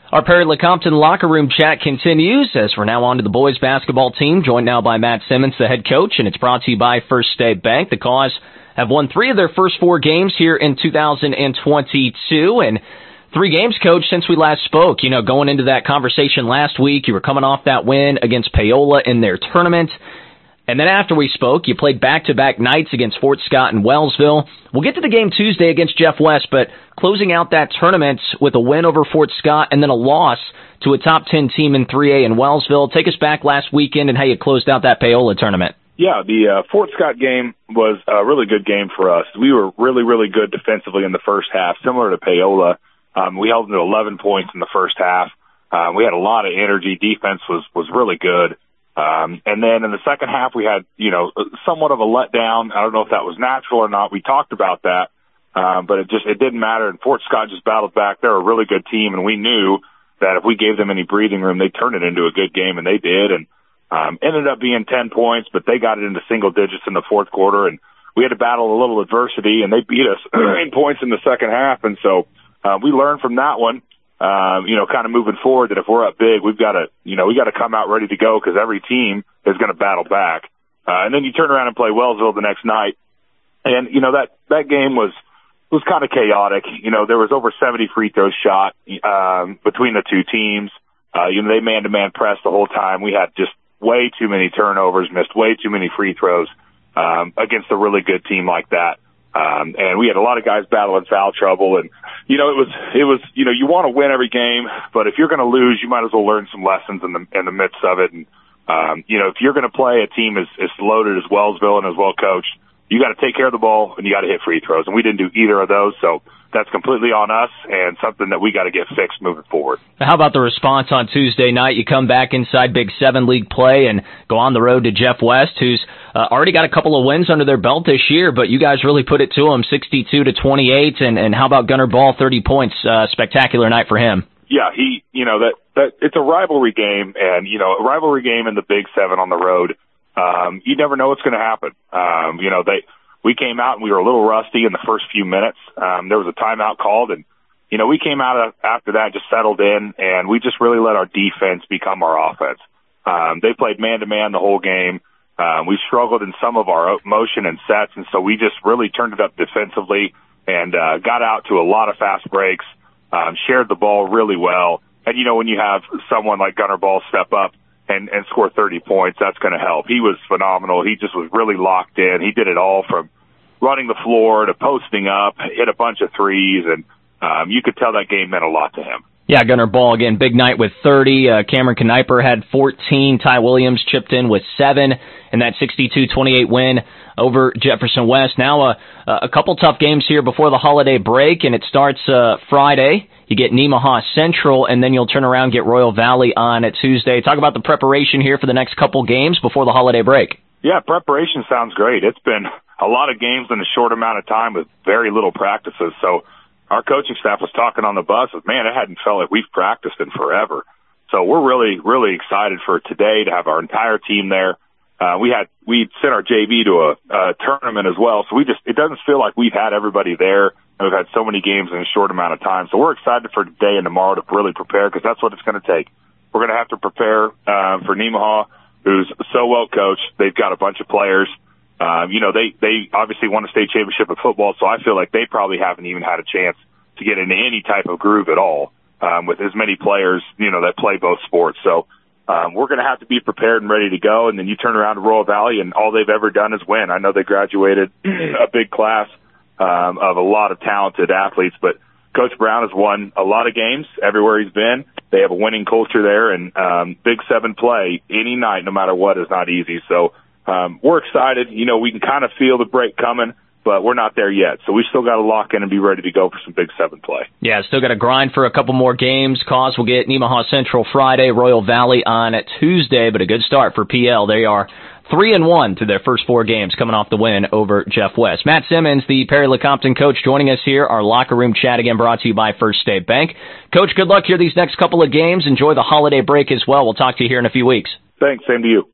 Our Perry Lecompton locker room chat continues as we're now on to the boys basketball team, joined now by Matt Simmons, the head coach, and it's brought to you by First State Bank. The Cause have won 3 of their first 4 games here in 2022, and 3 games, Coach, since we last spoke. You know, going into that conversation last week, you were coming off that win against Paola in their tournament. And then after we spoke, you played back-to-back nights against Fort Scott and Wellsville. We'll get to the game Tuesday against Jeff West, but closing out that tournament with a win over Fort Scott and then a loss to a top 10 team in 3A in Wellsville. Take us back last weekend and how you closed out that Paola tournament. Yeah, the Fort Scott game was a really good game for us. We were really, really good defensively in the first half, similar to Paola. We held them to 11 points in the first half. We had a lot of energy. Defense was really good. And then in the second half, we had, somewhat of a letdown. I don't know if that was natural or not. We talked about that. But it didn't matter. And Fort Scott just battled back. They're a really good team. And we knew that if we gave them any breathing room, they'd turn it into a good game. And they did. And, ended up being 10 points, but they got it into single digits in the fourth quarter. And we had to battle a little adversity, and they beat us in points in the second half. And so, we learned from that one. Kind of moving forward, that if we're up big, we got to come out ready to go, because every team is going to battle back. And then you turn around and play Wellsville the next night. And, that game was kind of chaotic. There was over 70 free throws shot, between the two teams. They man-to-man pressed the whole time. We had just way too many turnovers, missed way too many free throws, against a really good team like that. And we had a lot of guys battling foul trouble, and, it was, you want to win every game, but if you're going to lose, you might as well learn some lessons in the midst of it. And, if you're going to play a team as loaded as Wellsville and as well coached, you got to take care of the ball and you got to hit free throws. And we didn't do either of those. So that's completely on us and something that we got to get fixed moving forward. How about the response on Tuesday night? You come back inside Big 7 league play and go on the road to Jeff West, who's already got a couple of wins under their belt this year, but you guys really put it to him, 62-28. And how about Gunnar Ball, 30 points? Spectacular night for him. Yeah, that it's a rivalry game, and, a rivalry game in the Big 7 on the road. You never know what's going to happen. We came out and we were a little rusty in the first few minutes. There was a timeout called, and, we came out after that, just settled in, and we just really let our defense become our offense. They played man-to-man the whole game. We struggled in some of our motion and sets, and so we just really turned it up defensively and got out to a lot of fast breaks, shared the ball really well. And, when you have someone like Gunnar Ball step up and score 30 points, that's going to help. He was phenomenal. He just was really locked in. He did it all from running the floor to posting up, hit a bunch of threes, and you could tell that game meant a lot to him. Yeah, Gunnar Ball, again, big night with 30. Cameron Kniper had 14. Ty Williams chipped in with 7 in that 62-28 win over Jefferson West. Now a couple tough games here before the holiday break, and it starts Friday. You get Nemaha Central, and then you'll turn around and get Royal Valley on Tuesday. Talk about the preparation here for the next couple games before the holiday break. Yeah, preparation sounds great. It's been a lot of games in a short amount of time with very little practices. So our coaching staff was talking on the bus, man, it hadn't felt like we've practiced in forever. So we're really, really excited for today to have our entire team there. We sent our JV to a tournament as well. So it doesn't feel like we've had everybody there. And we've had so many games in a short amount of time. So we're excited for today and tomorrow to really prepare, because that's what it's going to take. We're going to have to prepare for Nemaha, who's so well coached. They've got a bunch of players. They obviously won a state championship of football, so I feel like they probably haven't even had a chance to get into any type of groove at all, with as many players, that play both sports. So we're going to have to be prepared and ready to go. And then you turn around to Royal Valley, and all they've ever done is win. I know they graduated a big class of a lot of talented athletes, but Coach Brown has won a lot of games everywhere he's been. They have a winning culture there, and Big 7 play any night, no matter what, is not easy. So we're excited. We can kind of feel the break coming, but we're not there yet. So we still got to lock in and be ready to go for some Big 7 play. Yeah, still got to grind for a couple more games. Cause will get Nemaha Central Friday, Royal Valley on Tuesday, but a good start for PL. They are 3-1 through their first 4 games, coming off the win over Jeff West. Matt Simmons, the Perry Lecompton coach, joining us here. Our locker room chat again brought to you by First State Bank. Coach, good luck here these next couple of games. Enjoy the holiday break as well. We'll talk to you here in a few weeks. Thanks. Same to you.